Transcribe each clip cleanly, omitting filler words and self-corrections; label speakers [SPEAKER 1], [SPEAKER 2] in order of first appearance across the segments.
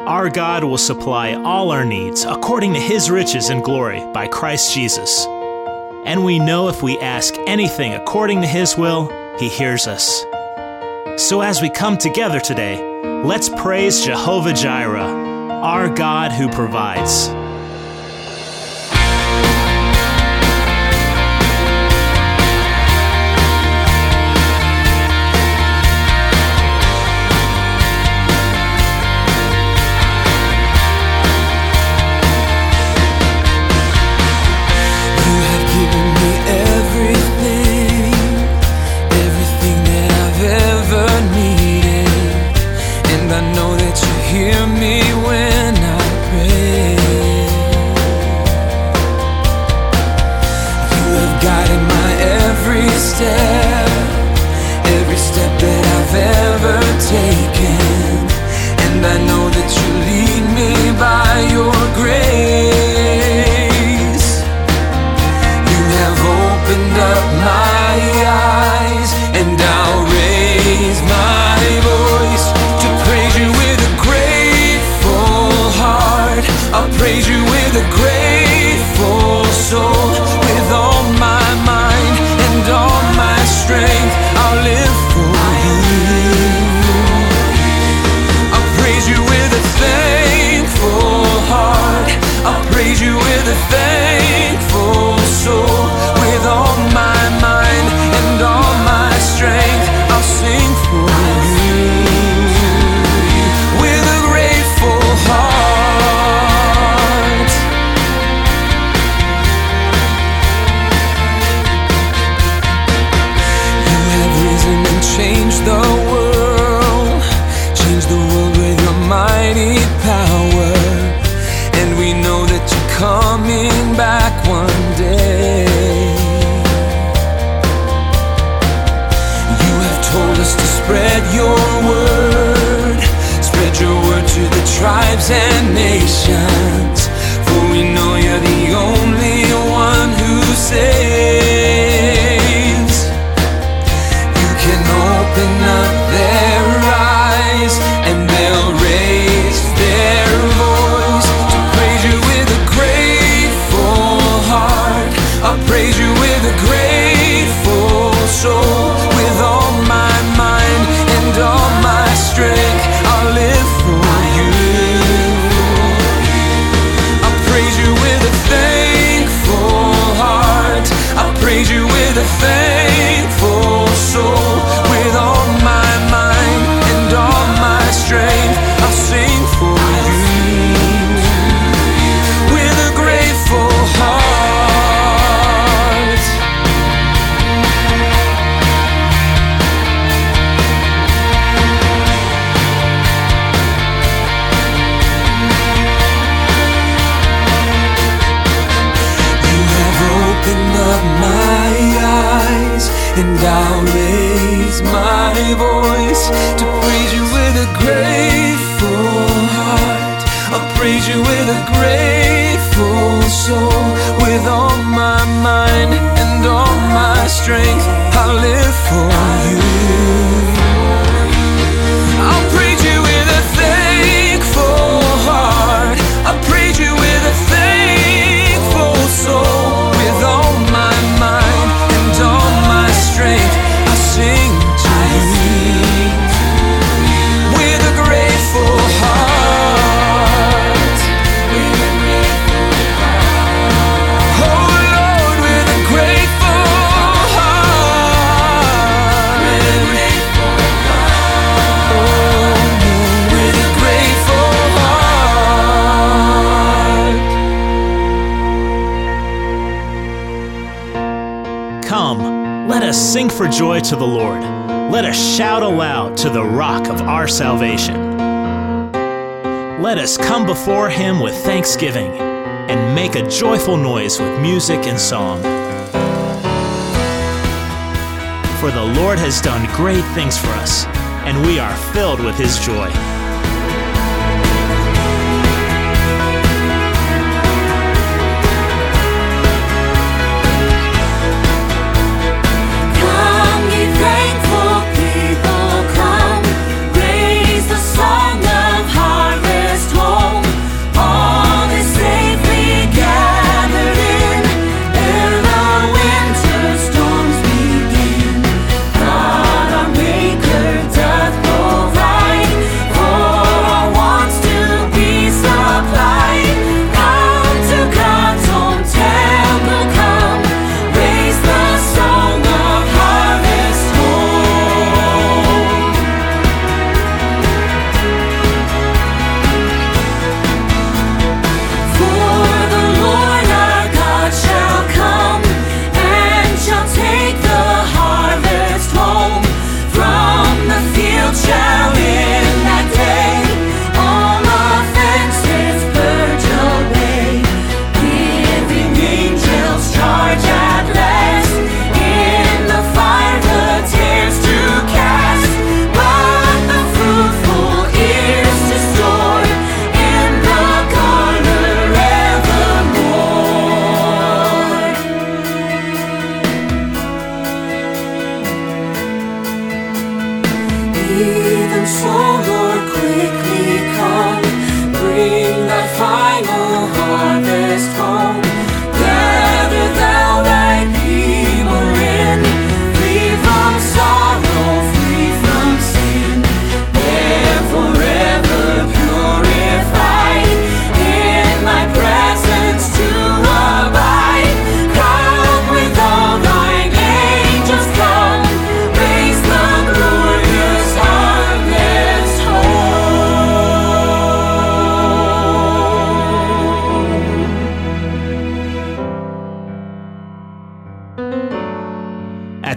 [SPEAKER 1] Our God will supply all our needs according to His riches and glory by Christ Jesus. And we know if we ask anything according to His will, He hears us. So as we come together today, let's praise Jehovah Jireh, our God who provides.
[SPEAKER 2] Tribes and nations, for we know you're the only one who saves. You can open up their eyes and they'll raise their voice to praise you with a grateful heart. I'll praise you with a grateful soul. With all my mind and all my strength, I'll live for you. Praise you with a thankful soul. With all my mind and all my strength, I'll sing for you. With a grateful heart. You have opened up my eyes, and I'll raise my voice to praise you with a grateful heart. I'll praise you with a grateful soul. With all my mind and all my strength, I'll live for you. I'll praise you with a thankful heart. I'll praise you with a thankful soul. With all my mind and all my strength, I sing to you. With a grateful heart. Oh Lord, with a grateful heart. Oh, with a grateful heart.
[SPEAKER 1] Come, let us sing for joy to the Lord. Let us shout aloud to the rock of our salvation. Let us come before Him with thanksgiving and make a joyful noise with music and song. For the Lord has done great things for us, and we are filled with His joy.
[SPEAKER 3] Thankful people, come, raise the song of harvest.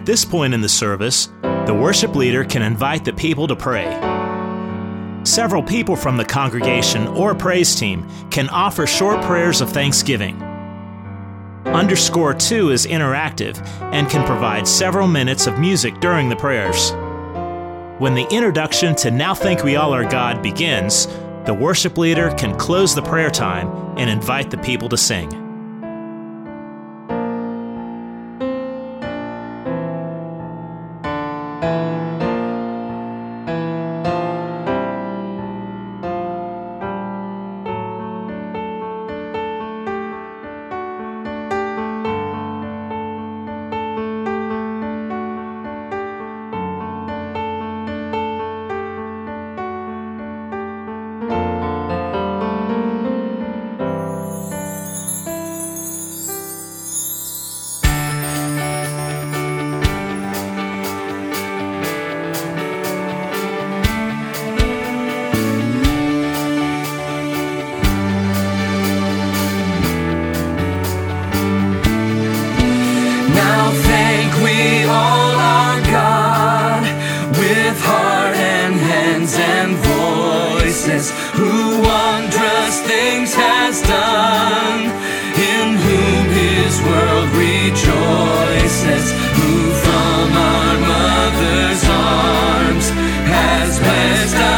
[SPEAKER 1] At this point in the service, the worship leader can invite the people to pray. Several people from the congregation or praise team can offer short prayers of thanksgiving. _2 is interactive and can provide several minutes of music during the prayers. When the introduction to Now Thank We All Our God begins, the worship leader can close the prayer time and invite the people to sing.
[SPEAKER 2] Who wondrous things has done, in whom his world rejoices, who from our mother's arms has blessed us.